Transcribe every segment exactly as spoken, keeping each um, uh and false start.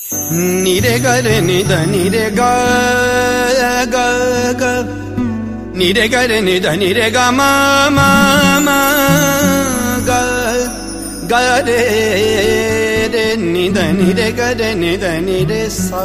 नीरे गरे निध नीरे ग ग ग नीरे गरे निध नीरे ग म म म ग ग रे रे निध नीरे गरे निध नीरे सा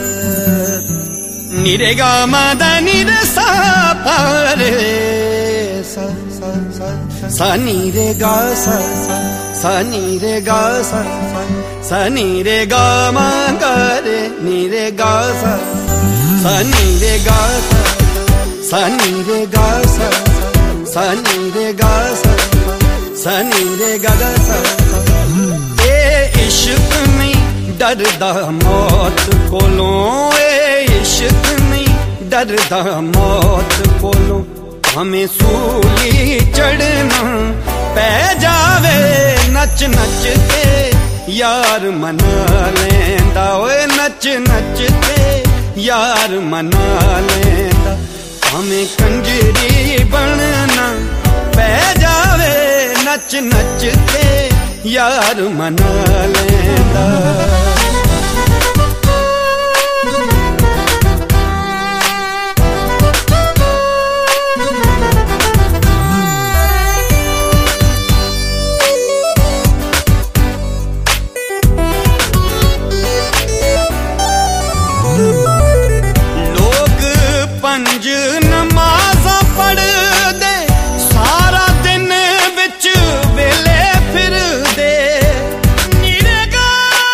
नीरे ग म द नीरे सा प रे सा सा सा सा नीरे ग सा सा नीरे ग सा सा नीरे ग म ग रे नीरे ग सा सा नीरे ग सा नीरे ग सा सा नीरे ग सा सा नीरे ग ग सा ए इश्क नहीं डरदा मौत कोलों ए इश्क नहीं डरदा मौत कोलों हमें सूली चढ़ना पै जावे नच नच के यार मना लेंदा ओए नच नच के यार मना लेंदा हमें कंजरी बनना पै जावे नच नच के यार मना लेंदा पंज नमाज़ा पढ़ दे सारा दिन बिच वेले फिर दे नीरे गा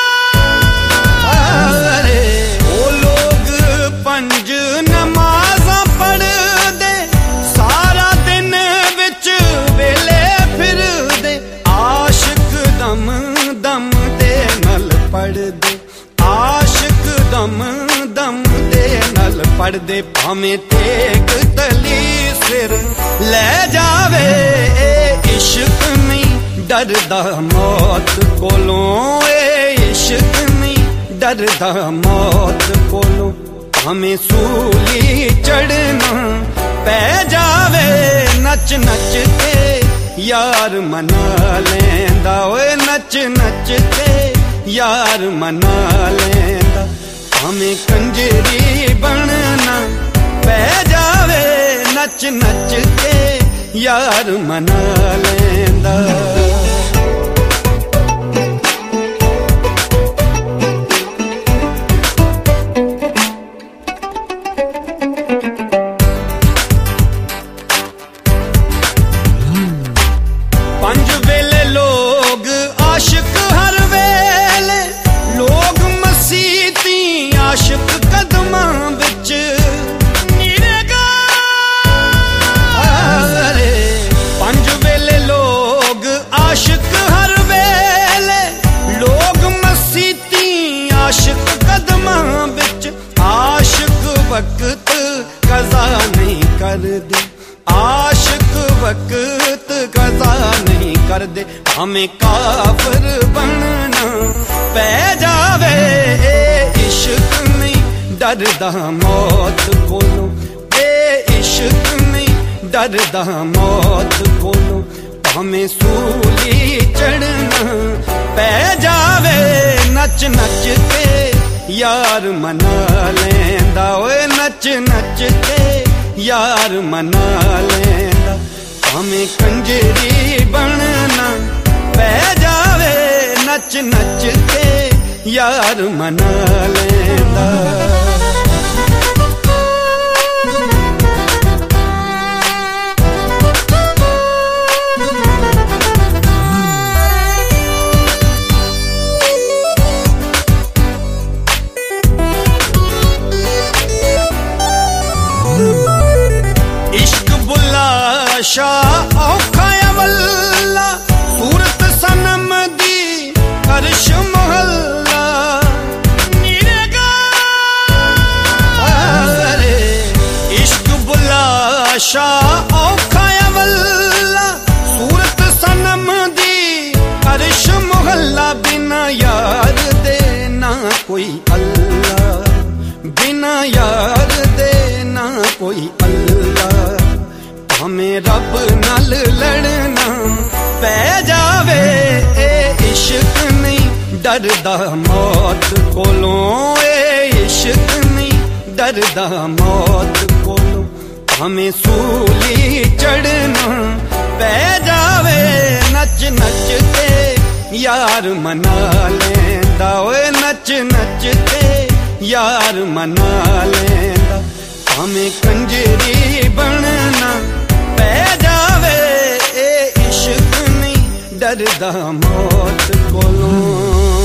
रे ओ लोग पंज नमाज़ा पढ़ दे सारा दिन बिच वेले फिर दे आशिक दम दम दे नल पढ़ दे आशिक दम दम दे नल पढ़ दे भावें तेग तली सिर ले जावे ए इश्क नहीं डरदा मौत कोलों ए इश्क नहीं डरदा मौत कोलों हमें सूली चढ़ना पै जावे नच नच के यार मना लेंदा ओए नच नच के यार मना लेंदा हमें कंजरी बनना पै जावे नच नच के यार मना लेंदा पंज वेले लोग आशिक हर वेले लोग मसीती आशिक कदमां बिच नीरे गा रे पंज वेले लोग आशिक हर वेले लोग मसीती आशिक कदमां बिच आशिक वक्त कज़ा नहीं कर दे आशिक वक्त कज़ा नहीं कर दे हमें काफिर बनना पै जावे ए इश्क नहीं डरदा मौत कोलों ए इश्क नहीं डरदा मौत कोलों हमें सूली चढ़ना पै जावे नच नच के यार मना लेंदा ओए नच नच के यार मना लेंदा हमें कंजरी बनना पै जावे नच नच के यार मना लेंदा शाह औखा वल्ला सूरत सनम दी अर्श मोहल्ला नीरे गा रे इश्क बुला शाह औखा वल्ला सूरत सनम दी अर्श मोहल्ला बिना यार दे ना कोई अल्लाह बिना यार दे ना कोई अल्लाह हमें रब नाल लड़ना पै जावे ए इश्क नहीं डरदा मौत कोलों ए इश्क नहीं डरदा मौत कोलों हमें सूली चढ़ना पै जावे नच नच के यार मना लेंदा ओए नच नच के यार मना लेंदा हमें कंजरी बनना पै जावे ए इश्क नहीं डरदा मौत कोलों।